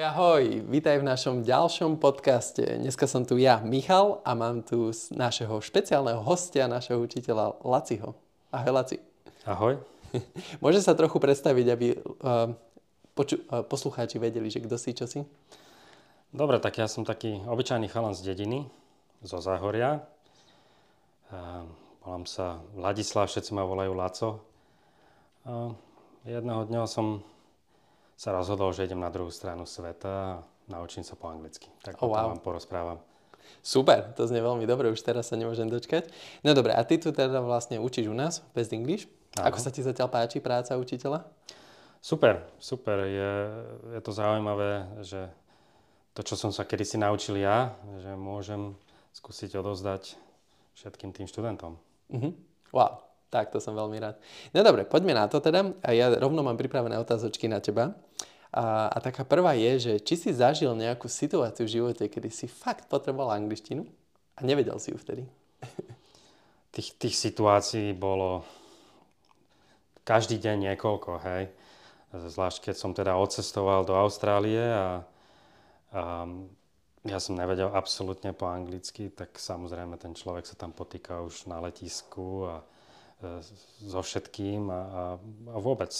Ahoj, vítaj v našom ďalšom podcaste. Dneska som tu ja, Michal, a mám tu našeho špeciálneho hostia, našeho učiteľa Laciho. Ahoj, Laci. Ahoj. Môže sa trochu predstaviť, aby poslucháči vedeli, že kto si, čo si? Dobre, tak ja som taký obyčajný chalan z dediny, zo Záhoria. Volám sa Ladislav, všetci ma volajú Laco. Jedného dňa som sa rozhodol, že idem na druhú stranu sveta a naučím sa po anglicky. Tak o tom vám porozprávam. Super, to znie veľmi dobre, už teraz sa nemôžem dočkať. No dobre, a ty tu teda vlastne učíš u nás v Best English. Ako sa ti zatiaľ páči práca učiteľa? Super. Je to zaujímavé, že to, čo som sa kedysi naučil ja, že môžem skúsiť odovzdať všetkým tým študentom. Wow. Tak, to som veľmi rád. No dobre, poďme na to teda. A ja rovno mám pripravené otázočky na teba. A taká prvá je, že či si zažil nejakú situáciu v živote, kedy si fakt potreboval angličtinu a nevedel si ju vtedy? Tých situácií bolo každý deň niekoľko, hej. Zvlášť keď som teda odcestoval do Austrálie a ja som nevedel absolútne po anglicky, tak samozrejme ten človek sa tam potýka už na letisku a so všetkým a vôbec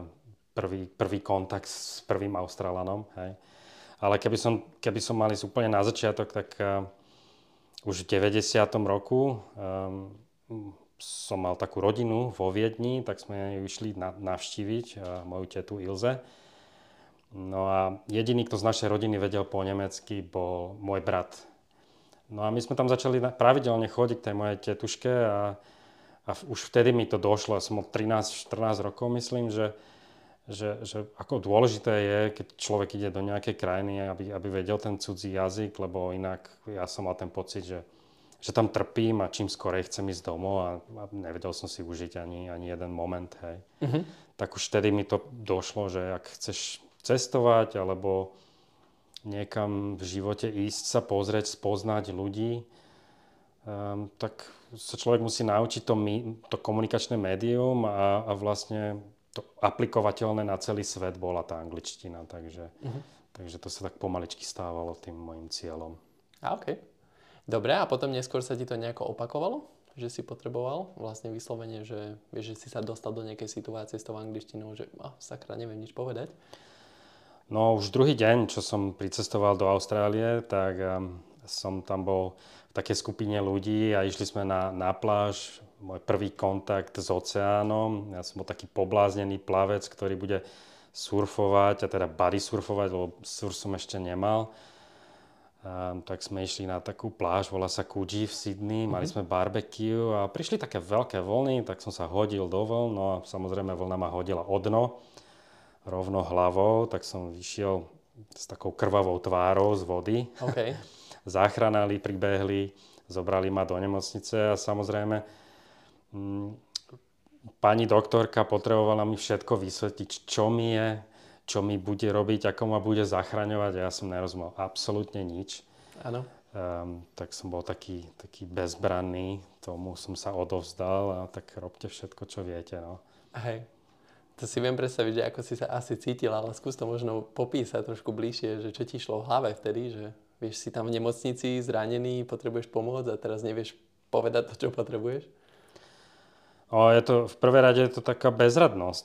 prvý kontakt s prvým Australanom, hej. Ale keby som mal ísť úplne na začiatok, tak už v 90. roku som mal takú rodinu vo Viedni, tak sme ju išli navštíviť, moju tetu Ilze. No a jediný, kto z našej rodiny vedel po nemecky, bol môj brat. No a my sme tam začali pravidelne chodiť k tej mojej tetuške a už vtedy mi to došlo, ja som mal 13-14 rokov, myslím, že ako dôležité je, keď človek ide do nejakej krajiny, aby vedel ten cudzí jazyk, lebo inak ja som mal ten pocit, že tam trpím a čím skorej chcem ísť domov a nevedel som si užiť ani jeden moment, hej. Tak už vtedy mi to došlo, že ak chceš cestovať alebo niekam v živote ísť sa pozrieť, spoznať ľudí, tak sa človek musí naučiť to komunikačné médium a vlastne to aplikovateľné na celý svet bola tá angličtina. Takže to sa tak pomaličky stávalo tým môjim cieľom. OK. Dobre, a potom neskôr sa ti to nejako opakovalo? Že si potreboval vlastne vyslovene, že vieš, že si sa dostal do nejakej situácie s tou angličtinou, že sakra, neviem nič povedať? No už druhý deň, čo som pricestoval do Austrálie, tak som tam bol v takej skupine ľudí a išli sme na pláž. Môj prvý kontakt s oceánom. Ja som bol taký pobláznený plavec, ktorý bude surfovať, a teda body surfovať, lebo surf som ešte nemal. Tak sme išli na takú pláž, volá sa Coogee v Sydney, mali sme barbecue a prišli také veľké vlny, tak som sa hodil do vln, no a samozrejme vlna ma hodila o dno, rovno hlavou, tak som vyšiel s takou krvavou tvárou z vody. Okay. Záchranári pribehli, zobrali ma do nemocnice a samozrejme pani doktorka potrebovala mi všetko vysvetliť, čo mi je, čo mi bude robiť, ako ma bude zachraňovať. Ja som nerozumel absolútne nič. Áno. Tak som bol taký bezbranný, tomu som sa odovzdal a tak robte všetko, čo viete. No. Hej. To si viem predstaviť, že ako si sa asi cítil, ale skús to možno popísať trošku bližšie, že čo ti šlo v hlave vtedy, že vieš, si tam v nemocnici zranený, potrebuješ pomôcť a teraz nevieš povedať to, čo potrebuješ? V prvej rade je to taká bezradnosť,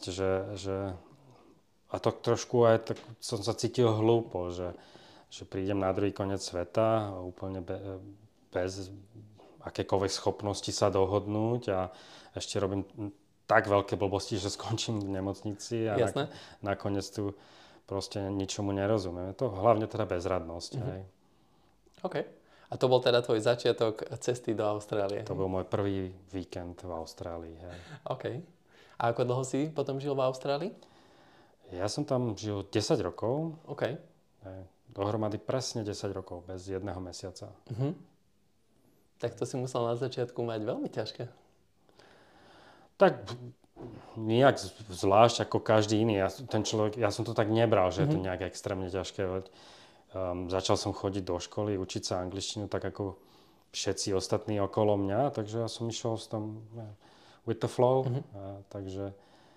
a to trošku aj tak som sa cítil hlúpo, že prídem na druhý koniec sveta úplne bez akékoľvek schopnosti sa dohodnúť a ešte robím tak veľké blbosti, že skončím v nemocnici a nakoniec tu proste ničomu nerozumiem. Je to hlavne teda bezradnosť. Hej. OK. A to bol teda tvoj začiatok cesty do Austrálie? To bol môj prvý víkend v Austrálii. Hej. OK. A ako dlho si potom žil v Austrálii? Ja som tam žil 10 rokov. OK. Hej. Dohromady presne 10 rokov, bez jedného mesiaca. Tak to si musel na začiatku mať veľmi ťažké. Tak nejak zvlášť ako každý iný. Ja som to tak nebral, že je to nejak extrémne ťažké. Začal som chodiť do školy, učiť sa angličtinu tak ako všetci ostatní okolo mňa, takže ja som išiel with the flow. Takže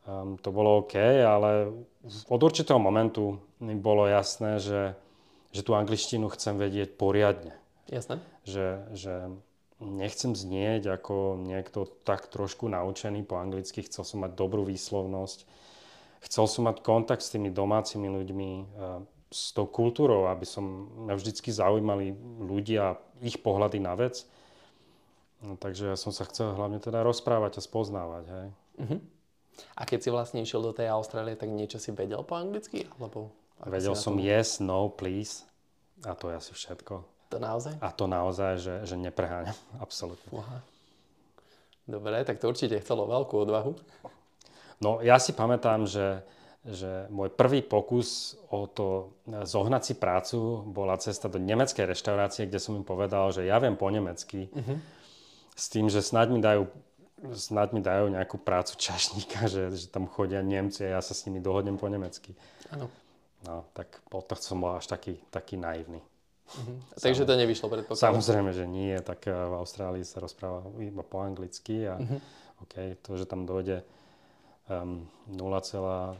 To bolo OK, ale od určitého momentu mi bolo jasné, že tú angličtinu chcem vedieť poriadne. Jasné. Že nechcem znieť ako niekto tak trošku naučený po anglicky, chcel som mať dobrú výslovnosť, chcel som mať kontakt s tými domácimi ľuďmi, s tou kultúrou, aby mňa vždycky zaujímali ľudia, ich pohľady na vec. No, takže ja som sa chcel hlavne teda rozprávať a spoznávať. Hej. Uh-huh. A keď si vlastne išiel do tej Austrálie, tak niečo si vedel po anglicky? Alebo vedel som yes, no, please. A to je asi všetko. To naozaj? A to naozaj, že nepreháňam. Absolútne. Aha. Dobre, tak to určite chcelo veľkú odvahu. No, ja si pamätám, že môj prvý pokus o to zohnať si prácu bola cesta do nemeckej reštaurácie, kde som im povedal, že ja viem po nemecky. Uh-huh. S tým, že snáď mi dajú nejakú prácu čašníka, že tam chodia Nemci a ja sa s nimi dohodnem po nemecky. Áno. No, tak to som bol až taký naivný. Uh-huh. Takže to nevyšlo, predpokladám. Samozrejme, že nie. Tak v Austrálii sa rozpráva iba po anglicky a to, že tam dojde 0,401%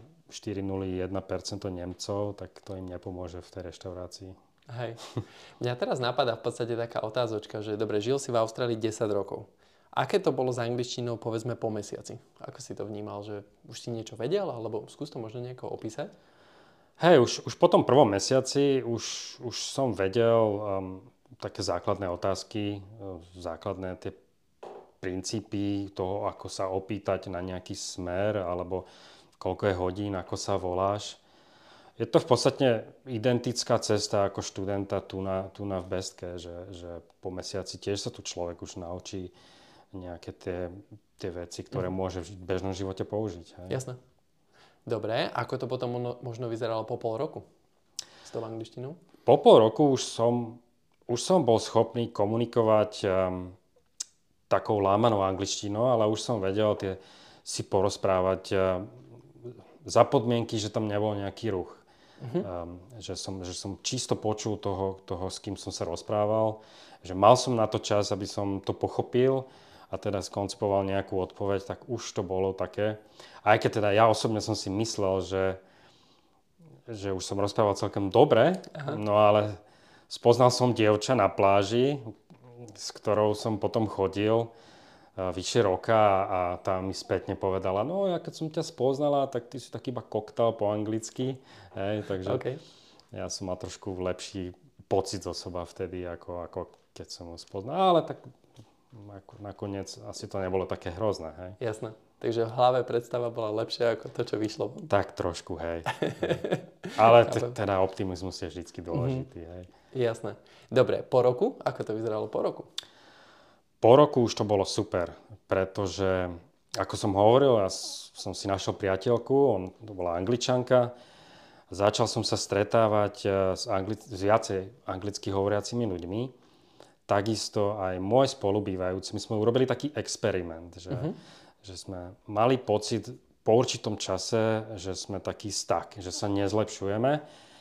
Nemcov, tak to im nepomôže v tej reštaurácii. Hej. Mňa teraz napadá v podstate taká otázočka, že dobre, žil si v Austrálii 10 rokov. Aké to bolo s angličtinou, povedzme, po mesiaci? Ako si to vnímal, že už si niečo vedel, alebo skús to možno nejako opísať? Hej, už po tom prvom mesiaci už som vedel také základné otázky, základné tie princípy toho, ako sa opýtať na nejaký smer, alebo koľko je hodín, ako sa voláš. Je to v podstate identická cesta ako študenta tu na v Bestke, že po mesiaci tiež sa tu človek už naučí nejaké tie veci, ktoré môže v bežnom živote použiť. Hej? Jasné. Dobre, ako to potom možno vyzeralo po pol roku s tou angličtinou? Po pol roku už som bol schopný komunikovať takou lámanou angličtinou, ale už som vedel si porozprávať za podmienky, že tam nebol nejaký ruch. Že som čisto počul toho, s kým som sa rozprával, že mal som na to čas, aby som to pochopil a teda skoncipoval nejakú odpoveď, tak už to bolo také. Aj keď teda ja osobne som si myslel, že už som rozprával celkom dobre, no ale spoznal som dievča na pláži, s ktorou som potom chodil vyššie roka a tá mi spätne povedala, no ja keď som ťa spoznala, tak ty si taký iba koktal po anglicky. Hej, takže ja som mal trošku lepší pocit zo seba vtedy, ako keď som ho spoznal. Ale tak nakoniec asi to nebolo také hrozné. Hej. Jasné. Takže v hlave predstava bola lepšia ako to, čo vyšlo. Tak trošku, hej. Ale teda optimizmus je vždycky dôležitý. Hej. Jasné. Dobre, po roku? Ako to vyzeralo po roku? Po roku už to bolo super, pretože, ako som hovoril, ja som si našiel priateľku, to bola Angličanka. Začal som sa stretávať s viacej anglicky hovoriacimi ľuďmi. Takisto aj môj spolubývajúci. My sme urobili taký experiment, že sme mali pocit po určitom čase, že sme taký stuck, že sa nezlepšujeme.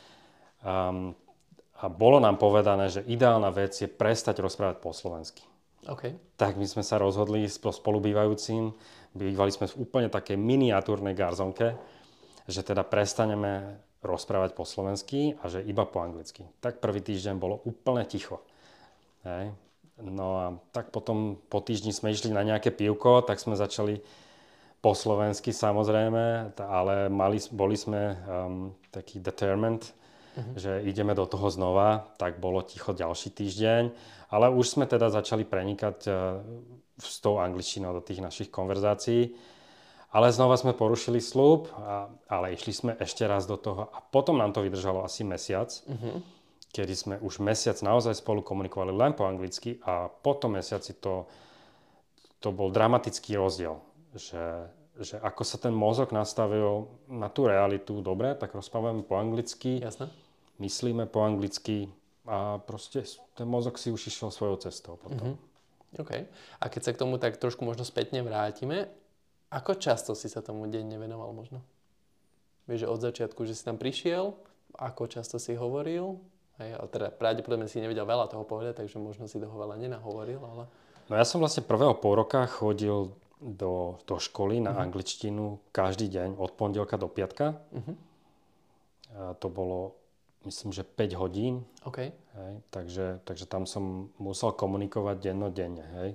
A bolo nám povedané, že ideálna vec je prestať rozprávať po slovensky. Okay. Tak my sme sa rozhodli s spolubývajúcim, bývali sme v úplne takej miniatúrnej garzonke, že teda prestaneme rozprávať po slovensky a že iba po anglicky. Tak prvý týždeň bolo úplne ticho. Hej. No a tak potom po týždni sme išli na nejaké pivko, tak sme začali po slovensky samozrejme, ale boli sme taký determined, že ideme do toho znova, tak bolo ticho ďalší týždeň. Ale už sme teda začali prenikať s tou angličtinou do tých našich konverzácií. Ale znova sme porušili sľub, ale išli sme ešte raz do toho. A potom nám to vydržalo asi mesiac, kedy sme už mesiac naozaj spolu komunikovali len po anglicky. A po tom mesiaci to bol dramatický rozdiel. Že ako sa ten mozog nastavil na tú realitu, dobre, tak rozprávame po anglicky, Jasne. Myslíme po anglicky, a proste ten mozog si už išiel svojou cestou potom. OK. A keď sa k tomu tak trošku možno spätne vrátime, ako často si sa tomu denne venoval možno? Vieš, že od začiatku, že si tam prišiel, ako často si hovoril? Hej, a teda pravdepodobne si nevedel veľa toho povedať, takže možno si toho veľa nenahovoril, ale... No ja som vlastne prvého pol roka chodil do školy na angličtinu každý deň od pondelka do piatka. A to bolo, myslím, že 5 hodín. OK. Hej, takže tam som musel komunikovať dennodenne. Hej,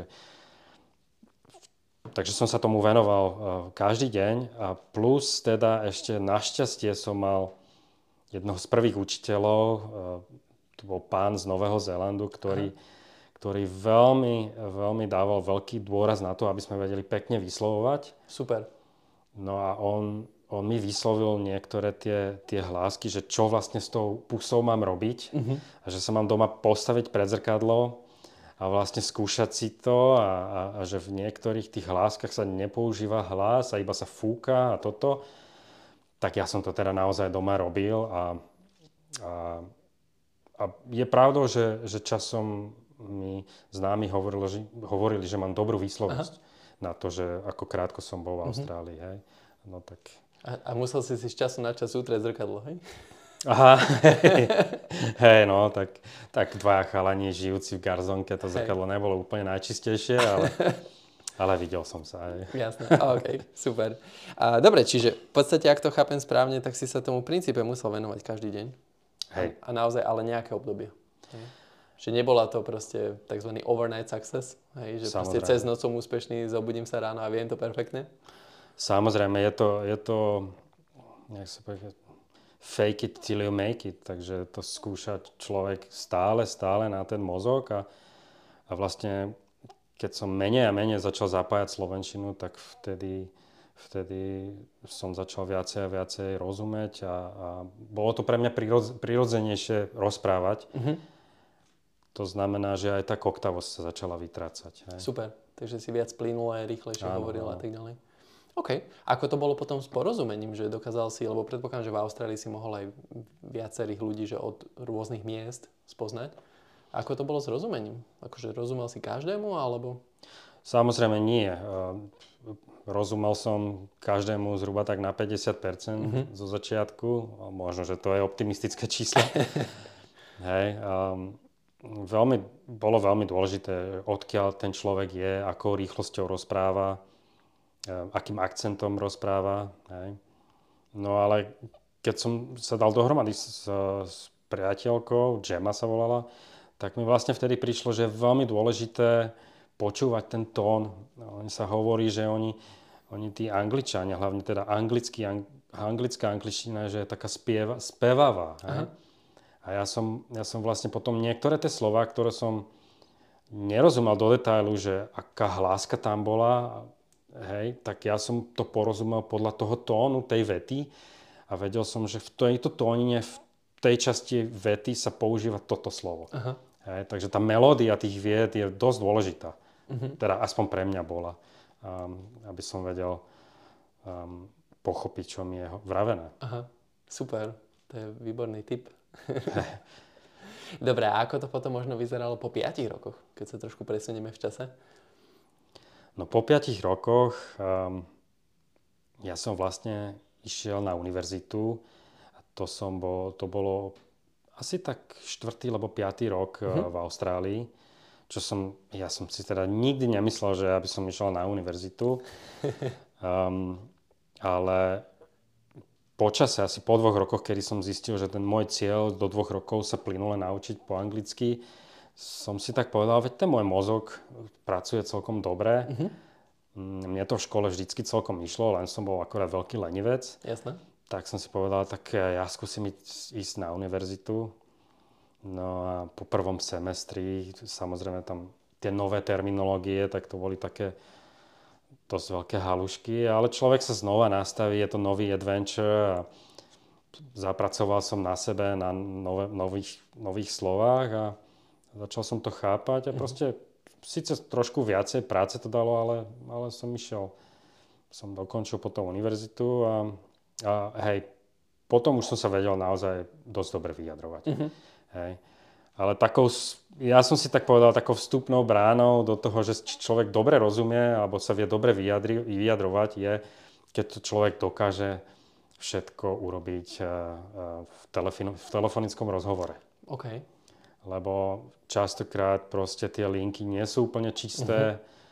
takže som sa tomu venoval každý deň a plus teda ešte našťastie som mal jednoho z prvých učiteľov, to bol pán z Nového Zélandu, ktorý veľmi, veľmi dával veľký dôraz na to, aby sme vedeli pekne vyslovovať. Super. No a on mi vyslovil niektoré tie hlásky, že čo vlastne s tou pusou mám robiť a že sa mám doma postaviť pred zrkadlo a vlastne skúšať si to a že v niektorých tých hláskach sa nepoužíva hlas a iba sa fúka a toto. Tak ja som to teda naozaj doma robil a je pravdou, že časom mi známi hovorili, že mám dobrú výslovnosť na to, že ako krátko som bol v Austrálii. Hej. No tak... A musel si z času na čas utrieť zrkadlo, hej? Aha, hej, no, tak dvaja chalani žijúci v garzonke, to zrkadlo nebolo úplne najčistejšie, ale videl som sa. Hej. Jasné, OK, super. Dobre, čiže v podstate, ak to chápem správne, tak si sa tomu princípe musel venovať každý deň. Hej. A naozaj, ale nejaké obdobie. Hej. Že nebola to proste tzv. Overnight success, hej? Že proste cez noc som úspešný, zobudím sa ráno a viem to perfektne? Samozrejme, je to jak sa povie, fake it till you make it, takže to skúša človek stále na ten mozog a vlastne keď som menej a menej začal zapájať slovenčinu, tak vtedy som začal viacej a viacej rozumieť a bolo to pre mňa prirodzenejšie rozprávať. To znamená, že aj tá koktavosť sa začala vytrácať. Hej. Super, takže si viac plynule, rýchlejšie hovoril a tak ďalej. OK. Ako to bolo potom s porozumením, že dokázal si, lebo predpokladám, že v Austrálii si mohol aj viacerých ľudí, že od rôznych miest spoznať. Ako to bolo s rozumením? Akože rozumel si každému, alebo... Samozrejme nie. Rozumel som každému zhruba tak na 50% zo začiatku. Možno, že to je optimistické číslo. Hej. Bolo veľmi dôležité, odkiaľ ten človek je, akou rýchlosťou rozpráva, akým akcentom rozpráva. Hej. No ale keď som sa dal dohromady s priateľkou, Gemma sa volala, tak mi vlastne vtedy prišlo, že je veľmi dôležité počúvať ten tón. No, sa hovorí, že oni tí Angličania, hlavne teda anglická angličtina, že je taká spevavá. A ja som vlastne potom niektoré tie slová, ktoré som nerozumel do detailu, že aká hláska tam bola, hej, tak ja som to porozumel podľa toho tónu tej vety a vedel som, že v tejto tónine, v tej časti vety sa používa toto slovo. Hej, takže tá melódia tých vied je dosť dôležitá. Teda aspoň pre mňa bola, aby som vedel pochopiť, čo mi je vravené. Aha, super, to je výborný tip. Dobre, a ako to potom možno vyzeralo po 5 rokoch, keď sa trošku presunieme v čase? No po 5 rokoch ja som vlastne išiel na univerzitu a to bolo asi tak 4. alebo 5. rok v Austrálii, ja som si teda nikdy nemyslel, že aby som išiel na univerzitu, ale počase, asi po 2 rokoch, kedy som zistil, že ten môj cieľ do 2 rokov sa plynule naučiť po anglicky, som si tak povedal, veď ten môj mozog pracuje celkom dobre. Mne to v škole vždycky celkom išlo, len som bol akorát veľký lenivec. Jasné. Tak som si povedal, tak ja skúsim ísť na univerzitu. No a po prvom semestri, samozrejme tam tie nové terminológie, tak to boli také dosť veľké halušky, ale človek sa znova nastaví, je to nový adventure a zapracoval som na sebe na nových slovách a začal som to chápať a proste síce trošku viacej práce to dalo, ale som išiel, som dokončil potom univerzitu a hej, potom už som sa vedel naozaj dosť dobre vyjadrovať. Hej. Ale ja som si tak povedal, takou vstupnou bránou do toho, že človek dobre rozumie alebo sa vie dobre vyjadrovať, je, keď to človek dokáže všetko urobiť v telefonickom rozhovore. OK. Lebo častokrát proste tie linky nie sú úplne čisté.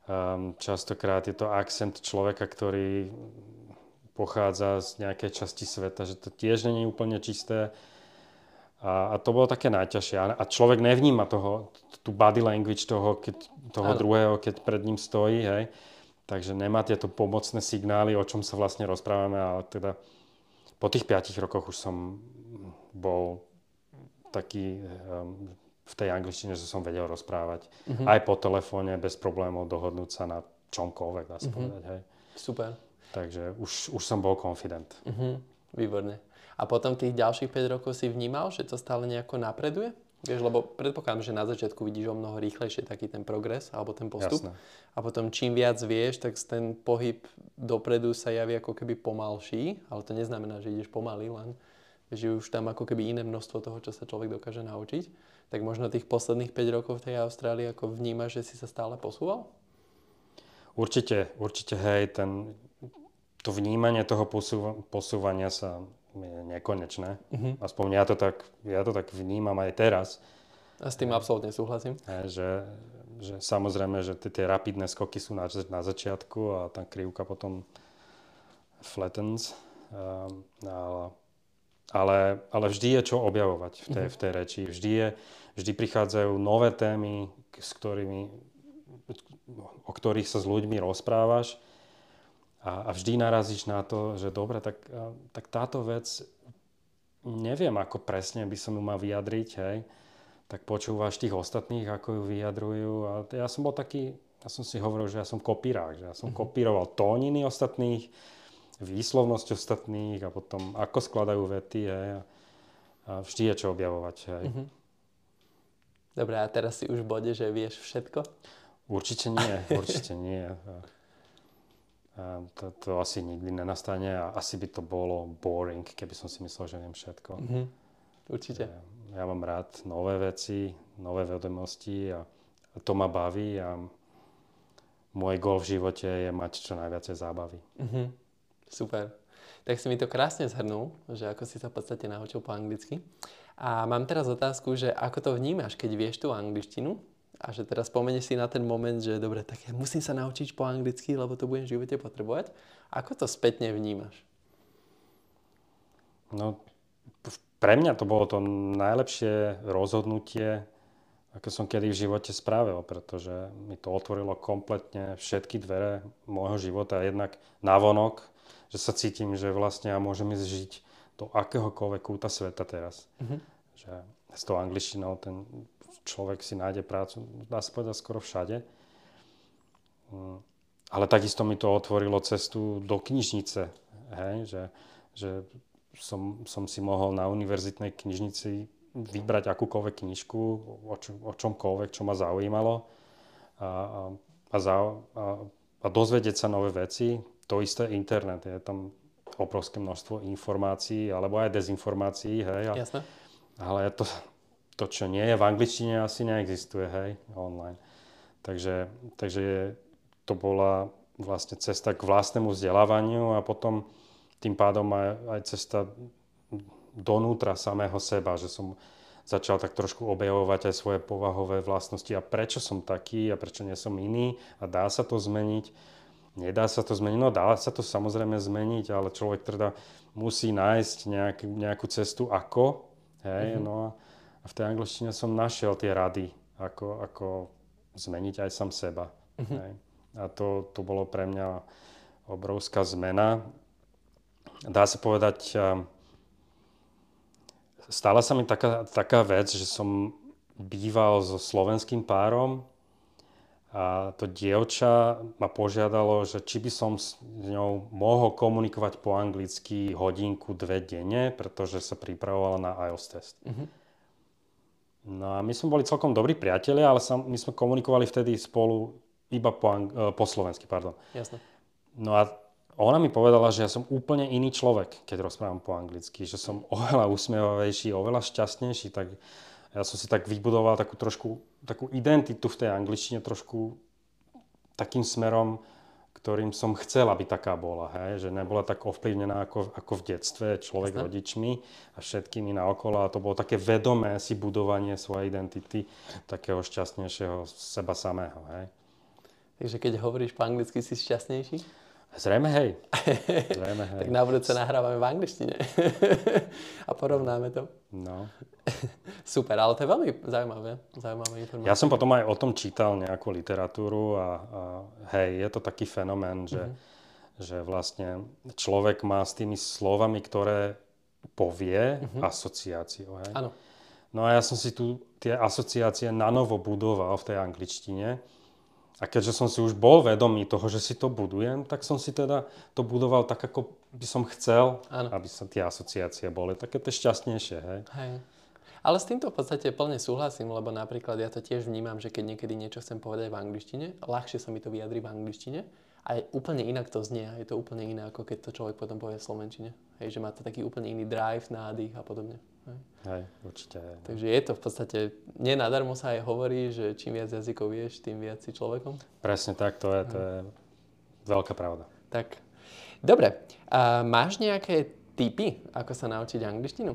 Častokrát je to akcent človeka, ktorý pochádza z nejakej časti sveta, že to tiež nie je úplne čisté. A to bolo také najťažšie. A človek nevníma tú body language toho druhého, keď pred ním stojí. Hej. Takže nemá tieto pomocné signály, o čom sa vlastne rozprávame. Ale teda po tých 5 rokoch už som bol taký v tej angličtine, že som vedel rozprávať. Aj po telefóne, bez problémov dohodnúť sa na čomkoľvek, dá sa povedať. Hej. Super. Takže už som bol confident. Výborne. A potom tých ďalších 5 rokov si vnímal, že to stále nejako napreduje? Vieš, lebo predpokladám, že na začiatku vidíš o mnoho rýchlejšie taký ten progres alebo ten postup. Jasné. A potom čím viac vieš, tak ten pohyb dopredu sa javí ako keby pomalší, ale to neznamená, že ideš pomaly, len že už tam ako keby iné množstvo toho, čo sa človek dokáže naučiť. Tak možno tých posledných 5 rokov v tej Austrálii ako vnímaš, že si sa stále posúval? Určite, hej, to vnímanie toho posúvania sa je nekonečné. Aspoň ja to tak vnímam aj teraz. A s tým absolútne súhlasím. Že samozrejme, že tie rapidné skoky sú na začiatku a tá krivka potom flattens. Ale vždy je čo objavovať v tej reči. Vždy prichádzajú nové témy, o ktorých sa s ľuďmi rozprávaš. A vždy narazíš na to, že dobre, tak táto vec, neviem, ako presne by som ju mal vyjadriť, hej. Tak počúvaš tých ostatných, ako ju vyjadrujú. A ja som si hovoril, že ja som kopírák, že ja som kopíroval tóniny ostatných, výslovnosť ostatných a potom ako skladajú vety, hej. A vždy je čo objavovať, hej. Dobre, a teraz si už v bode, že vieš všetko? Určite nie. To asi nikdy nenastane a asi by to bolo boring, keby som si myslel, že viem všetko. Určite. Ja mám rád nové veci, nové vedomosti a to ma baví a môj gól v živote je mať čo najviacej zábavy. Super. Tak si mi to krásne zhrnul, že ako si sa v podstate naučil po anglicky. A mám teraz otázku, že ako to vnímaš, keď vieš tú angličtinu? A že teraz spomenieš si na ten moment, že dobre, tak ja musím sa naučiť po anglicky, lebo to budem v živote potrebovať. Ako to spätne vnímaš? No, pre mňa to bolo to najlepšie rozhodnutie, ako som kedy v živote spravil, pretože mi to otvorilo kompletne všetky dvere môjho života. Jednak navonok, že sa cítim, že vlastne ja môžem ísť žiť do akéhokoľvek kúta sveta teraz. Že s tou angličtinou človek si nájde prácu, dá sa povedať, skoro všade. Ale takisto mi to otvorilo cestu do knižnice. Hej? Že som si mohol na univerzitnej knižnici vybrať akúkoľvek knižku o čomkoľvek, čo ma zaujímalo a dozvedieť sa nové veci. To isté internet. Je tam obrovské množstvo informácií alebo aj dezinformácií. Hej? Jasné. Ale to, čo nie je v angličtine, asi neexistuje, hej, online. Takže to bola vlastne cesta k vlastnému vzdelávaniu a potom tým pádom aj cesta donútra samého seba, že som začal tak trošku objavovať aj svoje povahové vlastnosti a prečo som taký a prečo nie som iný a dá sa to zmeniť, nedá sa to zmeniť, no dá sa to samozrejme zmeniť, ale človek teda musí nájsť nejakú cestu ako, hej, no a v tej angličtine som našiel tie rady, ako zmeniť aj sám seba. Hej. A to bolo pre mňa obrovská zmena. Dá sa povedať, stala sa mi taká vec, že som býval so slovenským párom a to dievča ma požiadalo, že či by som s ňou mohol komunikovať po anglicky hodinku, 2 denne, pretože sa pripravovala na IELTS test. No a my sme boli celkom dobrí priatelia, ale my sme komunikovali vtedy spolu iba po slovensky, pardon. Jasné. No a ona mi povedala, že ja som úplne iný človek, keď rozprávam po anglicky, že som oveľa usmievavejší, oveľa šťastnejší, tak ja som si tak vybudoval takú identitu v tej angličtine, trošku takým smerom, ktorým som chcel, aby taká bola, hej? Že nebola tak ovplyvnená ako v detstve človek rodičmi a všetkými naokolo. A to bolo také vedomé si budovanie svojej identity, takého šťastnejšieho seba samého. Hej? Takže keď hovoríš po anglicky, si šťastnejší? Zrejme hej. Tak na budúce nahrávame v angličtine. A porovnáme to. No. Super, ale to je veľmi zaujímavé informácie. Ja som potom aj o tom čítal nejakú literatúru a hej, je to taký fenomén, že vlastne človek má s tými slovami, ktoré povie, asociáciu. Hej? Áno. No a ja som si tu tie asociácie nanovo budoval v tej angličtine. A keďže som si už bol vedomý toho, že si to budujem, tak som si teda to budoval tak, ako by som chcel, aby sa tie asociácie boli také tie šťastnejšie. Hej. Ale s týmto v podstate plne súhlasím, lebo napríklad ja to tiež vnímam, že keď niekedy niečo chcem povedať v angličtine, ľahšie sa mi to vyjadrí v angličtine a úplne inak to znie. Je to úplne iné, ako keď to človek potom povie v slovenčine. Hej, že má to taký úplne iný drive, nádych a podobne. Hej, určite. Hej. Takže je to v podstate, nenadarmo sa aj hovorí, že čím viac jazykov vieš, tým viac si človekom. Presne tak, to je veľká pravda. Tak, dobre. A máš nejaké tipy, ako sa naučiť angličtinu?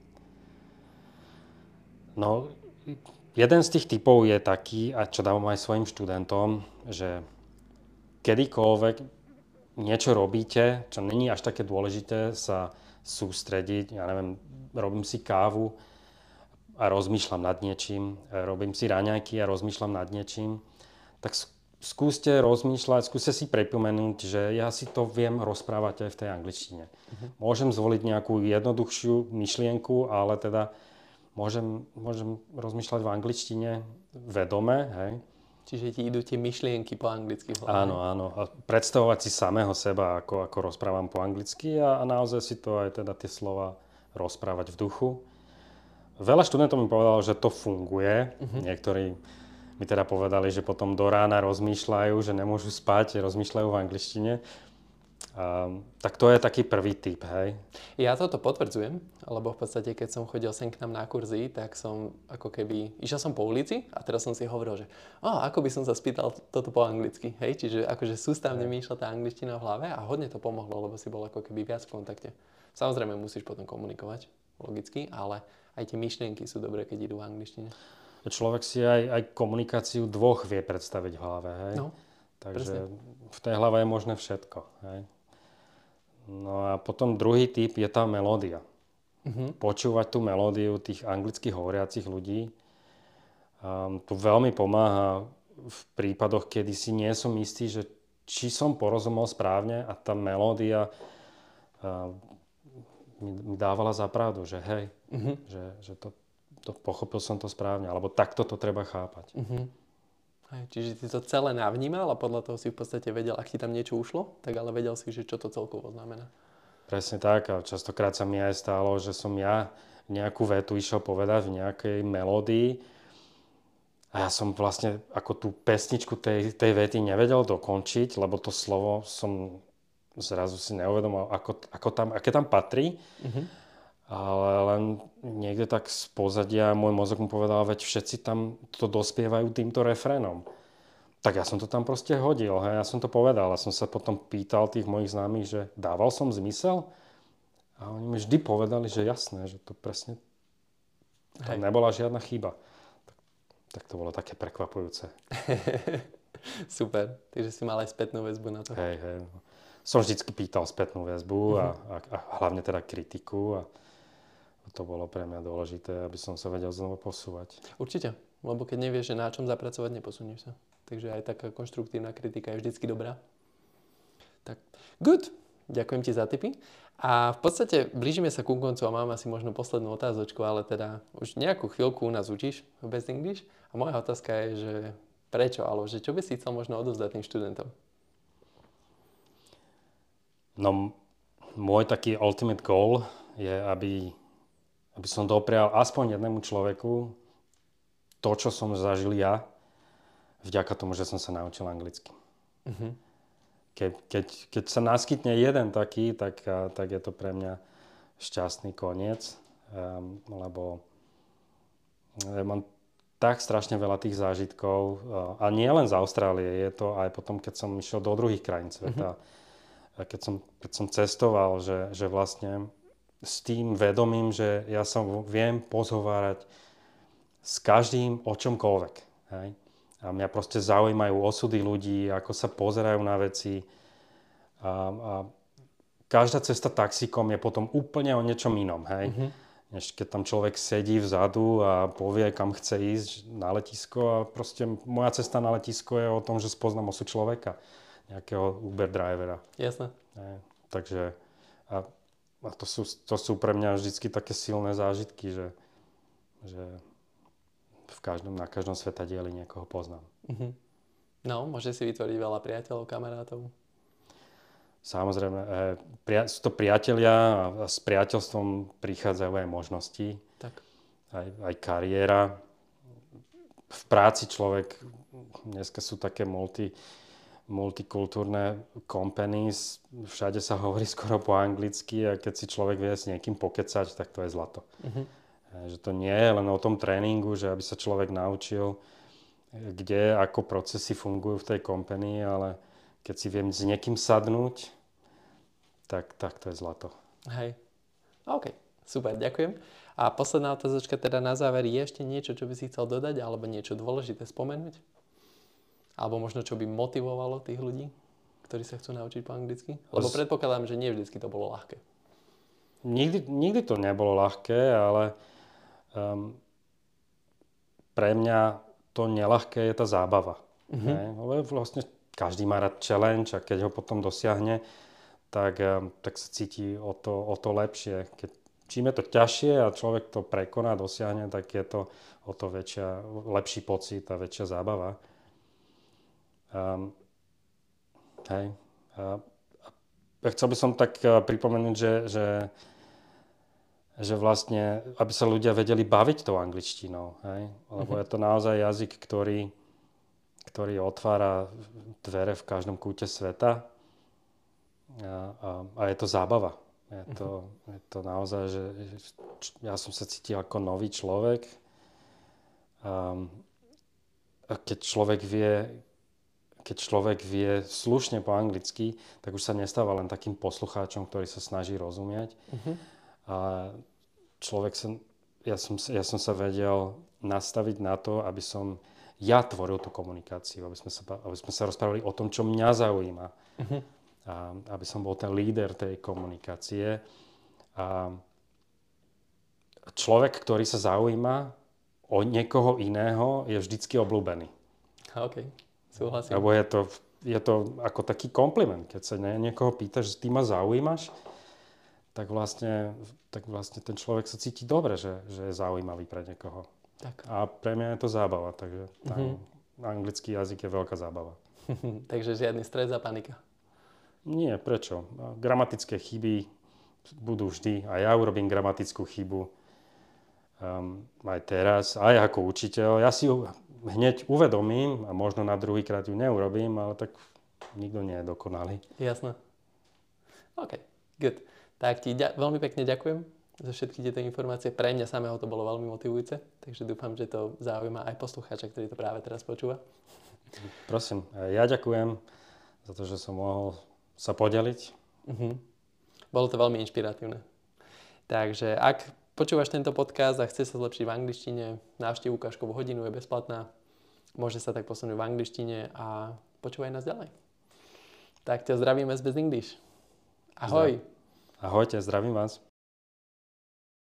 No, jeden z tých tipov je taký, a čo dávam aj svojim študentom, že kedykoľvek niečo robíte, čo není až také dôležité sa sústrediť, ja neviem, robím si kávu a rozmýšľam nad niečím, robím si raňajky a rozmýšľam nad niečím, tak skúste rozmýšľať, skúste si pripomenúť, že ja si to viem rozprávať aj v tej angličtine. Môžem zvoliť nejakú jednoduchšiu myšlienku, ale teda môžem rozmýšľať v angličtine vedome, hej. Čiže ti idú tie myšlienky po anglicky v hlave. Áno. A predstavovať si samého seba, ako rozprávam po anglicky a naozaj si to aj teda tie slova rozprávať v duchu. Veľa študentov mi povedalo, že to funguje. Niektorí mi teda povedali, že potom do rána rozmýšľajú, že nemôžu spať, rozmýšľajú v angličtine. Tak to je taký prvý tip, hej. Ja toto potvrdzujem, lebo v podstate, keď som chodil sem k nám na kurzy, tak som ako keby, išiel som po ulici a teraz som si hovoril, že ako by som sa spýtal toto po anglicky, hej. Čiže akože sústavne mi išla tá angličtina v hlave a hodne to pomohlo, lebo si bol ako keby viac v kontakte. Samozrejme musíš potom komunikovať, logicky, ale aj tie myšlienky sú dobré, keď idú v angličtine. Človek si aj komunikáciu dvoch vie predstaviť v hlave, hej. No, takže v tej hlave je možné všetko, hej. No a potom druhý typ je tá melódia. Počúvať tú melódiu tých anglicky hovoriacich ľudí. To veľmi pomáha v prípadoch, kedy si nie som istý, že či som porozumel správne a tá melódia mi dávala za pravdu, že hej, že to pochopil som to správne, alebo takto to treba chápať. Čiže si to celé navnímal a podľa toho si v podstate vedel, ak ti tam niečo ušlo, tak ale vedel si, že čo to celkovo znamená. Presne tak a častokrát sa mi aj stalo, že som ja nejakú vetu išiel povedať v nejakej melódii a ja som vlastne ako tú pesničku tej vety nevedel dokončiť, lebo to slovo som zrazu si neuvedomil, aké tam patrí. Ale len niekde tak z pozadia môj mozog mu povedal, veď všetci tam to dospievajú týmto refrénom. Tak ja som to tam proste hodil, hej, ja som to povedal a som sa potom pýtal tých mojich známych, že dával som zmysel? A oni mi vždy povedali, že jasné, že to presne tam nebola žiadna chyba. Tak to bolo také prekvapujúce. Super, takže si mal aj spätnú väzbu na to. Hej. Som vždycky pýtal spätnú väzbu a hlavne teda kritiku a to bolo pre mňa dôležité, aby som sa vedel znova posúvať. Určite, lebo keď nevieš, že na čom zapracovať, neposunieš sa. Takže aj taká konštruktívna kritika je vždycky dobrá. Tak, good. Ďakujem ti za tipy. A v podstate blížime sa ku koncu a mám asi možno poslednú otázočku, ale teda už nejakú chvíľku u nás učíš v Best English a moja otázka je, že prečo, alebo že čo by si chcel možno odovzdať tým študentom? No, môj taký ultimate goal je, aby som doprial aspoň jednému človeku to, čo som zažil ja, vďaka tomu, že som sa naučil anglicky. Keď sa naskytne jeden taký, tak je to pre mňa šťastný koniec, lebo mám tak strašne veľa tých zážitkov a nie len z Austrálie, je to aj potom, keď som išiel do druhých krajín sveta. A keď som cestoval, že vlastne s tým vedomím, že ja sa viem pozhovárať s každým o čomkoľvek. Hej? A mňa proste zaujímajú osudy ľudí, ako sa pozerajú na veci. A každá cesta taxíkom je potom úplne o niečom inom, hej. Než keď tam človek sedí vzadu a povie, kam chce ísť na letisko a proste moja cesta na letisko je o tom, že spoznám osud človeka, nejakého Uber drivera. Jasné. Takže a to sú pre mňa vždycky také silné zážitky, že na každom svetadieli niekoho poznám. No, môže si vytvoriť veľa priateľov, kamarátov. Samozrejme, sú to priatelia a s priateľstvom prichádzajú aj možnosti, tak. Aj kariéra. V práci človek, dneska sú také multikultúrne companies, všade sa hovorí skoro po anglicky a keď si človek vie s niekým pokecať, tak to je zlato. Že to nie je len o tom tréningu, že aby sa človek naučil, kde, ako procesy fungujú v tej company, ale keď si viem s niekým sadnúť, tak to je zlato. Hej. OK, super, ďakujem. A posledná otázočka teda na záver, je ešte niečo, čo by si chcel dodať, alebo niečo dôležité spomenúť? Alebo možno, čo by motivovalo tých ľudí, ktorí sa chcú naučiť po anglicky? Lebo predpokladám, že nie vždycky to bolo ľahké. Nikdy to nebolo ľahké, ale pre mňa to neľahké je tá zábava. Lebo vlastne každý má rád challenge a keď ho potom dosiahne, tak sa cíti o to lepšie. Čím je to ťažšie a človek to prekoná, dosiahne, tak je to o to lepší pocit a väčšia zábava. Chcel by som tak pripomenúť, že vlastne, aby sa ľudia vedeli baviť tou angličtinou, hej? Lebo je to naozaj jazyk, ktorý otvára dvere v každom kúte sveta a je to zábava. Je to naozaj, že ja som sa cítil ako nový človek. A keď človek vie slušne po anglicky, tak už sa nestáva len takým poslucháčom, ktorý sa snaží rozumieť. A ja som sa vedel nastaviť na to, aby som ja tvoril tú komunikáciu, aby sme sa rozprávali o tom, čo mňa zaujíma. A aby som bol ten líder tej komunikácie. A človek, ktorý sa zaujíma o niekoho iného, je vždycky obľúbený. OK, súhlasím. Lebo je to ako taký kompliment, keď sa niekoho pýtaš, že ty ma zaujímaš, tak vlastne ten človek sa cíti dobre, že je zaujímavý pre niekoho. Tak. A pre mňa je to zábava, takže anglický jazyk je veľká zábava. Takže žiadny stres a panika. Nie, prečo? Gramatické chyby budú vždy. A ja urobím gramatickú chybu aj teraz, aj ako učiteľ. Ja si ju hneď uvedomím a možno na druhýkrát ju neurobím, ale tak nikto nie je dokonalý. Jasné. OK, good. Tak ti veľmi pekne ďakujem za všetky tieto informácie. Pre mňa samého to bolo veľmi motivujúce, takže dúfam, že to zaujíma aj poslucháča, ktorý to práve teraz počúva. Prosím, ja ďakujem za to, že som mohol sa podeliť. Bolo to veľmi inšpiratívne. Takže ak počúvaš tento podcast a chceš sa zlepšiť v angličtine, návštev ukážkovú hodinu je bezplatná. Môže sa tak posunúť v angličtine a počúvaj nás ďalej. Tak ťa zdravíme z Best English. Ahoj. Ahojte, zdravím vás.